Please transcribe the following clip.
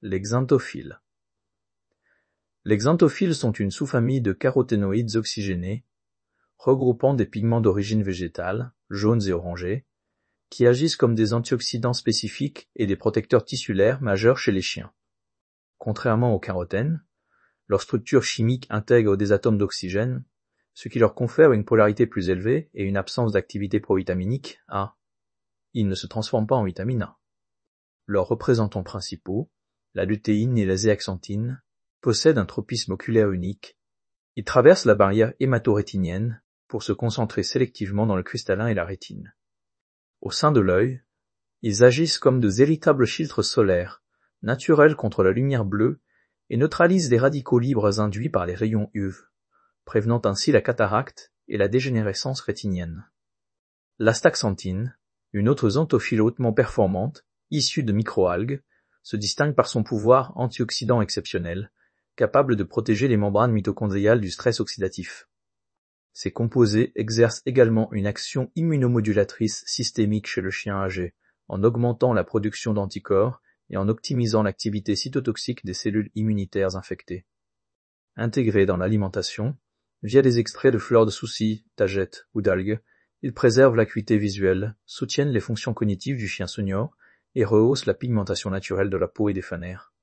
Les xanthophiles. Les xanthophiles sont une sous-famille de caroténoïdes oxygénés, regroupant des pigments d'origine végétale, jaunes et orangés, qui agissent comme des antioxydants spécifiques et des protecteurs tissulaires majeurs chez les chiens. Contrairement aux carotènes, leur structure chimique intègre des atomes d'oxygène, ce qui leur confère une polarité plus élevée et une absence d'activité provitaminique A. Ils ne se transforment pas en vitamine A. Leurs représentants principaux, la lutéine et la zéaxanthine, possèdent un tropisme oculaire unique. Ils traversent la barrière hémato-rétinienne pour se concentrer sélectivement dans le cristallin et la rétine. Au sein de l'œil, ils agissent comme de véritables filtres solaires, naturels contre la lumière bleue, et neutralisent les radicaux libres induits par les rayons UV, prévenant ainsi la cataracte et la dégénérescence rétinienne. L'astaxanthine, une autre xanthophile hautement performante, issue de microalgues, se distingue par son pouvoir antioxydant exceptionnel, capable de protéger les membranes mitochondriales du stress oxydatif. Ces composés exercent également une action immunomodulatrice systémique chez le chien âgé, en augmentant la production d'anticorps et en optimisant l'activité cytotoxique des cellules immunitaires infectées. Intégrés dans l'alimentation, via des extraits de fleurs de souci, tagettes ou d'algues, ils préservent l'acuité visuelle, soutiennent les fonctions cognitives du chien senior et rehaussent la pigmentation naturelle de la peau et des fanères.